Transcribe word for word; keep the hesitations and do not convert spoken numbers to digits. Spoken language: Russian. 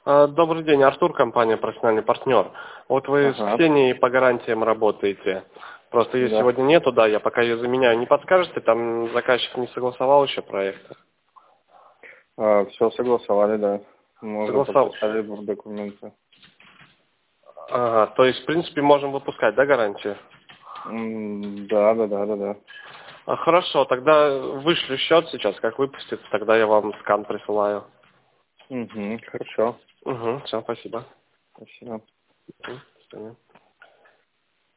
А, Добрый день, Артур, компания «Профессиональный партнер». Вот вы Ага. с Ксенией по гарантиям работаете. Просто ее Да. сегодня нету, да, я пока ее заменяю. Не подскажете, там заказчик не согласовал еще проект? А, все согласовали, да. Мы уже Согласовал. подписали в документы. Ага, то есть, в принципе, можем выпускать, да, гарантию? М, Да, да, да, да, да. А, хорошо, тогда вышлю счет сейчас, как выпустится, тогда я вам скан присылаю. Угу, хорошо. Угу, все, спасибо. Спасибо. Мгм, до свидания.